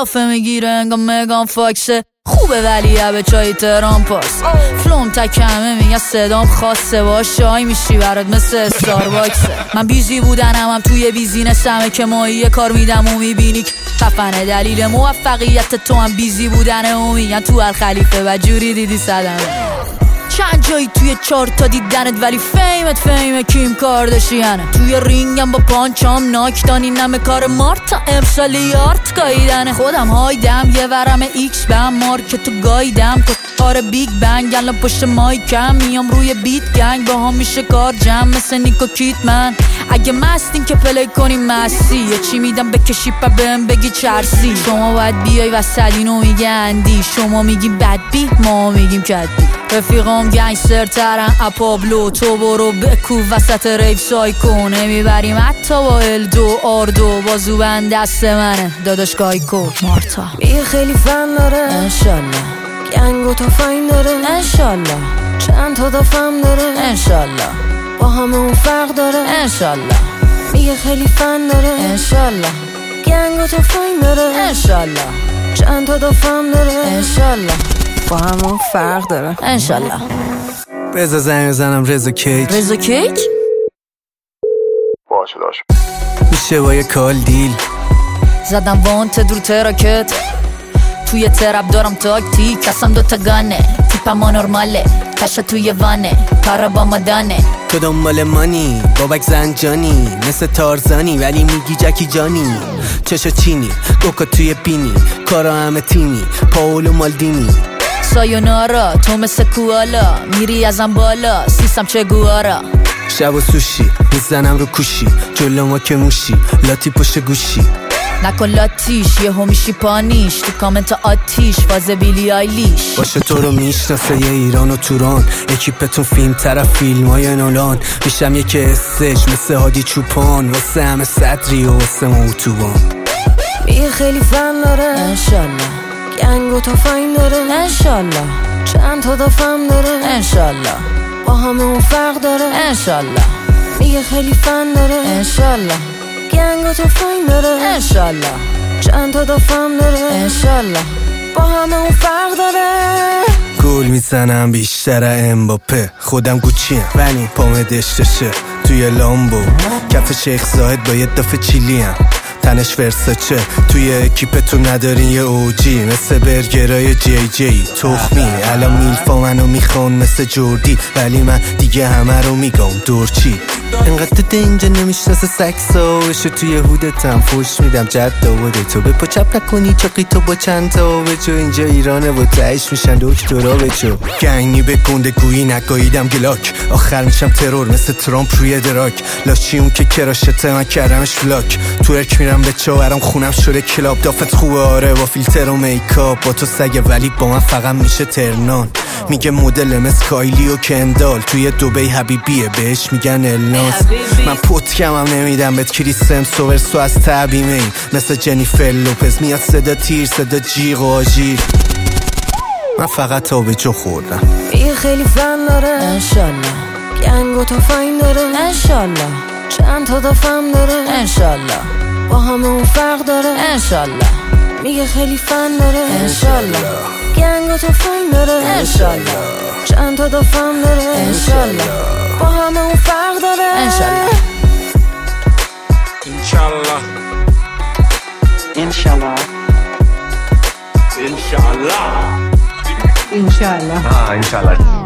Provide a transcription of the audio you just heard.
قیافه میگیره انگار مگان فاکسه. خوبه ولی به چای تهران پاس فلوم تکمه میگه صدام خاصه باش شای میشی برات مثل استارباکسه. من بیزی بودنم هم توی بیزینسمه که ماهی کار میدم و میبینی که خفنه. دلیل موفقیت تو هم بیزی بودنه و میگن تو الخلیفه و جوری دیدی صدمه. چند جایی توی چارتا دیدنت ولی فیم کیم کارداشیانه. توی رینگم با پانچام ناکدانی نمه کار مارتا امسال یارت گاییدنه. خودم هایدم یه ورم ایکس به هم مارکتو گایدم تو کار بیگ بنگ. الان پشت مایکم میام روی بیت گنگ با هم میشه کار جمع مثل نیکو کیتمن. اگه مستین که پلی کنیم مستی یه چی میدم بکشی پا بهم بگی چرسی. شما باید بیای وسط اینو میگه اندی. شما میگیم بدبی ما میگیم کدبی. رفیقام گنگستر ترن اپابلو تو برو بکو وسط ریف سایکو. نمیبریم حتی با الدو آردو بازو بند دست منه داداش گایکو مارتا. میگه خیلی فن داره انشالله. گنگ و تفنگ داره انشالله. چند تا دفم داره انشالله. با همه اون فرق داره انشالله. میگه خیلی فن داره انشالله. گنگ و تفنگ داره انشالله. چند تا دفم داره انشالله. با همون فرق داره انشالله. رضا زنگ بزنم رضا کیک. رضا کیک؟ باشه داشت میشه با یه کال دیل. زدم وانت رو تراکت توی ترپ دارم تاکتیک. کسم دوتا گانه تیپم ما نرماله کش توی وانه کارا با مدانه. تو دنبال مانی بابک زنجانی مثل تارزانی ولی میگی جکی جانی. چشا چینی گوکا توی پینی کارا همه تیمی پاولو مالدینی. سایونارا تو مثل کوالا میری ازم بالا سیستم چه گوارا. شب و سوشی میزنم رو کوشی جلو ما که موشی لاتی پشت گوشی. نکن لاتیش یه همیشی پانیش تو کامنت آتیش فاز بیلی آیلیش. باشه تو رو میشناسه یه ایران و توران اکیپتون فیلم طرف فیلم های نولان. میشم یک استش مثل هادی چوپان واسه همه صدری و واسه ما اتوبان. میگه خیلی فن داره انشالله. گنگ و تفنگ داره انشالله. چند تا دفم داره انشالله. با همه اون فرق داره انشالله. میگه خیلی فن داره انشالله. گنگ و تفنگ داره انشالله. چند تا دفم داره انشالله. با همه اون فرق داره. گل میزنم بیشتر امباپه خودم گوچیم ولی پام دشتشه توی لامبو کف شیخ زاهد با یه دفعه چیلیم تنش ورساچه. توی اکیپتون ندارین یه اوجی مثل برگرای جی جی تخمی. الان میلفا منو میخوان مثل جوردی ولی من دیگه همه رو میگم دورچی. انقدر ده اینجا نمیشناسه سکسا بشه توی هودتم فوش میدم جد داوده. تو به پا چپ نکنی چاقی تو با چند تا بچو. اینجا ایرانه و تهش میشن دکترا بچو. گنگی به گنده گویی نگاهیدم گلاک آخر میشم ترور مثل ترامپ روی دراک. لاشی اون که کراشته من کردمش فلاک. تو ارک میرم به چاورم خونم شده کلاب. دافت خوبه آره با فیلتر و میکاپ. با تو سگه ولی با من فقط میشه ترنان. میگه مدل مثل کایلی و کندال. توی دوبی حبیبیه بهش میگن الناس. من پتکم هم نمیدم بهت کریستم سوورسو از تعبیمه ای مثل جنیفر لوپز. میاد صدا تیر صدا جیغ و آژیر. من فقط تا به جو خوردم. میگه خیلی فن داره انشالله. گنگ و تفنگ داره انشالله. چند تا دفم داره انشالله. با همه اون فرق داره انشالله. میگه خیلی فن داره انشالله. گنگ و تفنگ داره انشالله. چند تا دفم داره انشالله. با همه اون فرق داره انشالله. انشالله انشالله انشالله انشالله انشالله